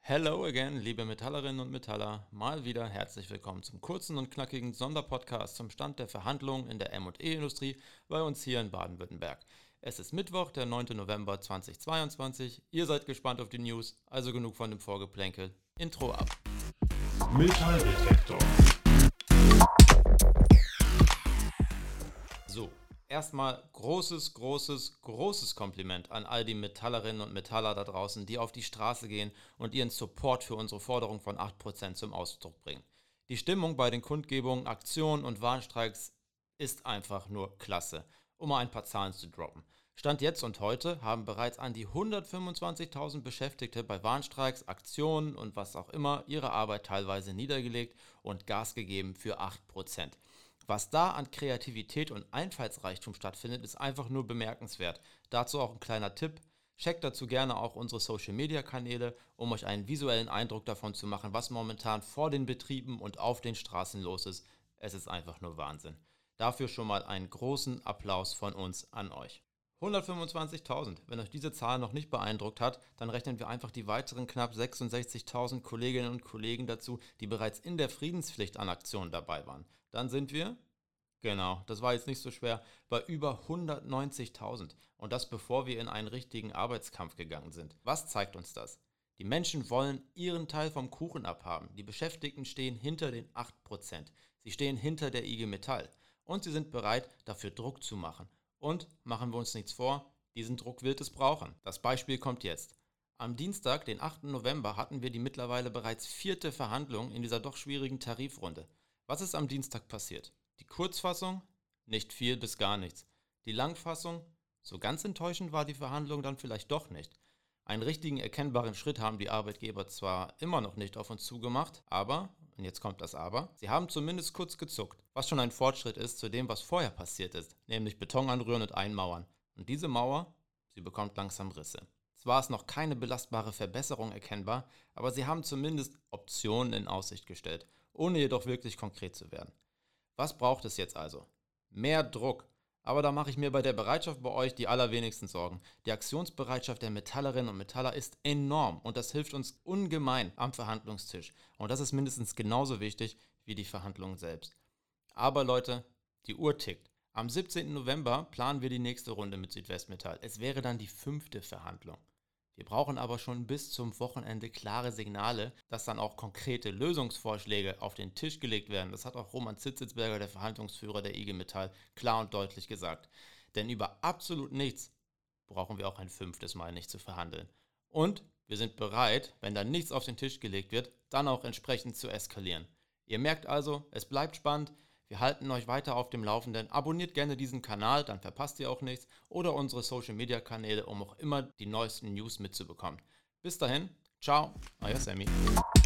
Hello again, liebe Metallerinnen und Metaller, mal wieder herzlich willkommen zum kurzen und knackigen Sonderpodcast zum Stand der Verhandlungen in der M&E-Industrie bei uns hier in Baden-Württemberg. Es ist Mittwoch, der 9. November 2022, ihr seid gespannt auf die News, also genug von dem Vorgeplänkel. Intro ab. Metalldetektor. So, erstmal großes Kompliment an all die Metallerinnen und Metaller da draußen, die auf die Straße gehen und ihren Support für unsere Forderung von 8% zum Ausdruck bringen. Die Stimmung bei den Kundgebungen, Aktionen und Warnstreiks ist einfach nur klasse. Um mal ein paar Zahlen zu droppen. Stand jetzt und heute haben bereits an die 125.000 Beschäftigte bei Warnstreiks, Aktionen und was auch immer ihre Arbeit teilweise niedergelegt und Gas gegeben für 8%. Was da an Kreativität und Einfallsreichtum stattfindet, ist einfach nur bemerkenswert. Dazu auch ein kleiner Tipp. Checkt dazu gerne auch unsere Social-Media-Kanäle, um euch einen visuellen Eindruck davon zu machen, was momentan vor den Betrieben und auf den Straßen los ist. Es ist einfach nur Wahnsinn. Dafür schon mal einen großen Applaus von uns an euch. 125.000. Wenn euch diese Zahl noch nicht beeindruckt hat, dann rechnen wir einfach die weiteren knapp 66.000 Kolleginnen und Kollegen dazu, die bereits in der Friedenspflicht an Aktionen dabei waren. Dann sind wir, genau, das war jetzt nicht so schwer, bei über 190.000. Und das bevor wir in einen richtigen Arbeitskampf gegangen sind. Was zeigt uns das? Die Menschen wollen ihren Teil vom Kuchen abhaben. Die Beschäftigten stehen hinter den 8%. Sie stehen hinter der IG Metall. Und sie sind bereit, dafür Druck zu machen. Und, machen wir uns nichts vor, diesen Druck wird es brauchen. Das Beispiel kommt jetzt. Am Dienstag, den 8. November, hatten wir die mittlerweile bereits 4. Verhandlung in dieser doch schwierigen Tarifrunde. Was ist am Dienstag passiert? Die Kurzfassung? Nicht viel bis gar nichts. Die Langfassung? So ganz enttäuschend war die Verhandlung dann vielleicht doch nicht. Einen richtigen erkennbaren Schritt haben die Arbeitgeber zwar immer noch nicht auf uns zugemacht, aber, und jetzt kommt das Aber, sie haben zumindest kurz gezuckt, was schon ein Fortschritt ist zu dem, was vorher passiert ist, nämlich Beton anrühren und einmauern. Und diese Mauer, sie bekommt langsam Risse. Zwar ist noch keine belastbare Verbesserung erkennbar, aber sie haben zumindest Optionen in Aussicht gestellt, ohne jedoch wirklich konkret zu werden. Was braucht es jetzt also? Mehr Druck. Aber da mache ich mir bei der Bereitschaft bei euch die allerwenigsten Sorgen. Die Aktionsbereitschaft der Metallerinnen und Metaller ist enorm und das hilft uns ungemein am Verhandlungstisch. Und das ist mindestens genauso wichtig wie die Verhandlungen selbst. Aber Leute, die Uhr tickt. Am 17. November planen wir die nächste Runde mit Südwestmetall. Es wäre dann die 5. Verhandlung. Wir brauchen aber schon bis zum Wochenende klare Signale, dass dann auch konkrete Lösungsvorschläge auf den Tisch gelegt werden. Das hat auch Roman Zitzitzberger, der Verhandlungsführer der IG Metall, klar und deutlich gesagt. Denn über absolut nichts brauchen wir auch ein 5. Mal nicht zu verhandeln. Und wir sind bereit, wenn dann nichts auf den Tisch gelegt wird, dann auch entsprechend zu eskalieren. Ihr merkt also, es bleibt spannend. Wir halten euch weiter auf dem Laufenden. Abonniert gerne diesen Kanal, dann verpasst ihr auch nichts. Oder unsere Social-Media-Kanäle, um auch immer die neuesten News mitzubekommen. Bis dahin, ciao, euer Sammy.